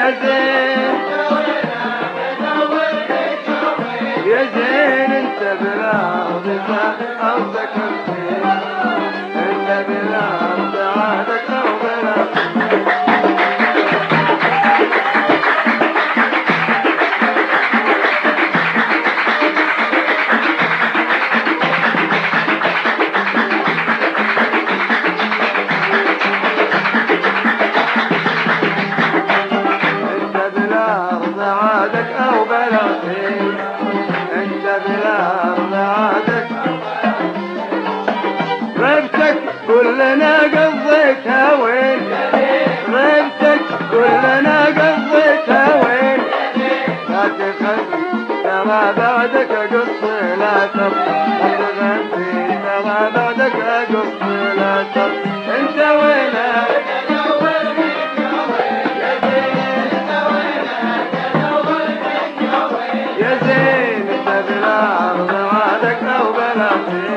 يا زين يا زين انت بالارض ارضك الزين انت بالارض عادك او بلاد عادك او بلدي انت بالارض عادك غيبتك كلنا قضيتها وين غيبتك كلنا قضيتها وين لا تخلي ترى بعدك اقص لا تبقى لا تخلي ترى بعدك اقص لا تبقى انت وينك يا زين انت بالارض عادك او بلدي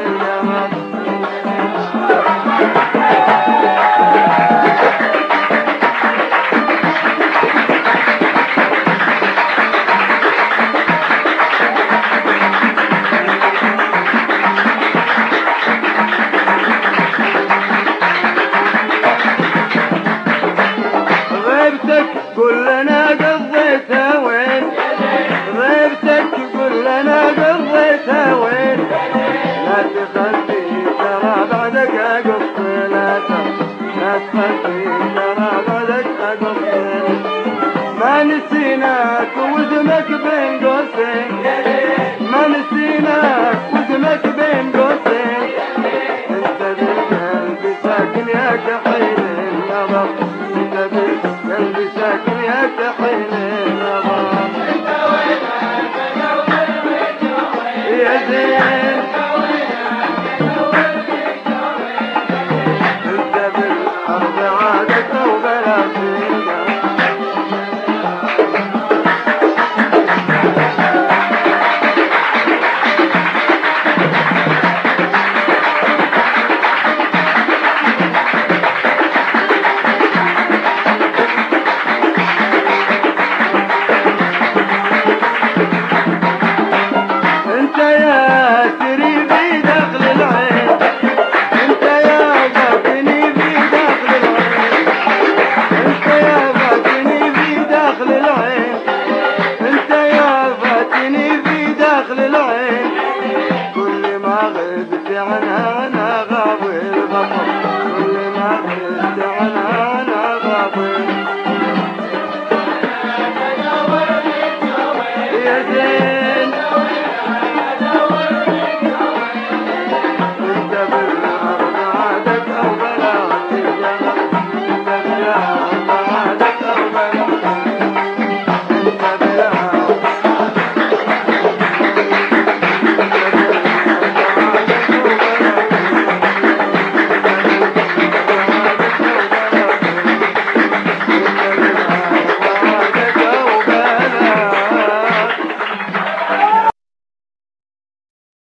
غيبتك كلنا قضيتها وين غيبتك كلنا قضيتها وين لا تخلي ترى بعدك اقص لا تخلي ترى بعدك اقص ما نسيناك وزمك بين قوسين ما نسيناك وزمك بين قوسين انت بالقلب ساكن يا كحيل النظر انت بالقلب ساكن يا كحيل النظر يا زين